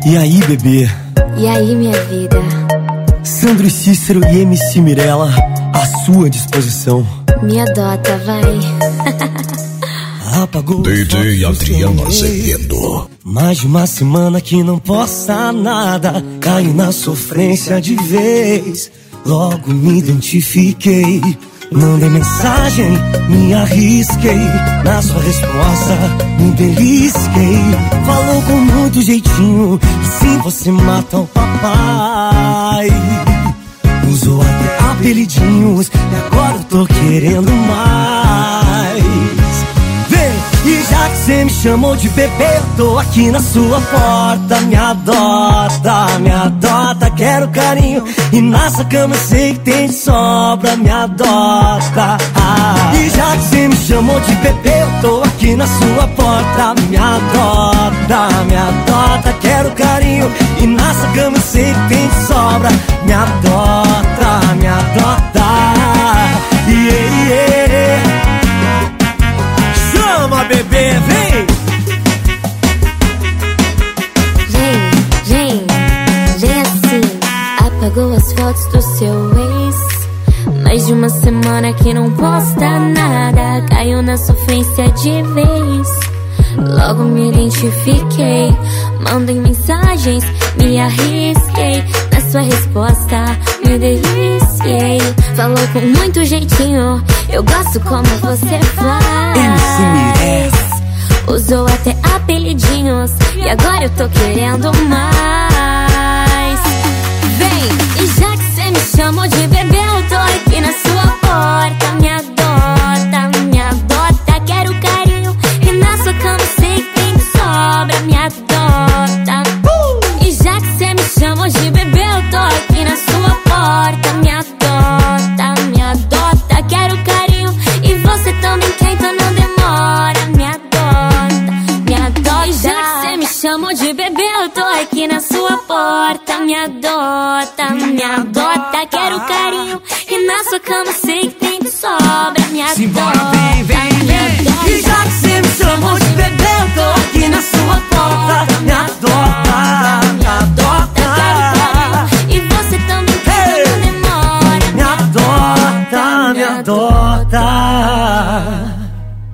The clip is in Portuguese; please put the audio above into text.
E aí, bebê? E aí, minha vida? Sandro e Cícero e MC Mirella à sua disposição. Me adota, vai. Apagou DJ Adriano Azevedo. Mais de uma semana que não posta nada, caio na sofrência de vez. Logo me identifiquei, mandei mensagem, me arrisquei. Na sua resposta me belisquei. Falou com muito jeitinho, assim você mata o papai. Usou até apelidinhos e agora eu tô querendo mais. E já que cê me chamou de bebê, eu tô aqui na sua porta. Me adota, quero carinho. E na sua cama eu sei que tem de sobra. Me adota. E já que cê me chamou de bebê, eu tô aqui na sua porta. Me adota, quero carinho. E na sua cama eu sei que tem de sobra. Me adota, me adota. Chama, bebê, vem! Vem assim. Apagou as fotos do seu ex. Mais de uma semana que não posta nada, caiu na sofrência de vez. Logo me identifiquei, mandei mensagens, me arrisquei. Na sua resposta me deliciei. Falou com muito jeitinho, eu gosto como você faz. Usou até apelidinhos e agora eu tô querendo mais. Vem, e já que cê me chamou de bebê, eu tô aqui na sua porta. Me adota, quero carinho. E na sua cama sei que tem de sobra. Me adota. E já que cê me chamou de bebê, eu tô aqui na sua porta. Me adota, quero carinho. E você também quer, então não demora. Me adota. E já que cê me chamou de bebê, eu tô aqui na sua porta. Me adota, quero carinho. E na sua cama sei que tem de sobra. Me adota. Simbora, vem. E já que cê me chamou de bebê, eu tô aqui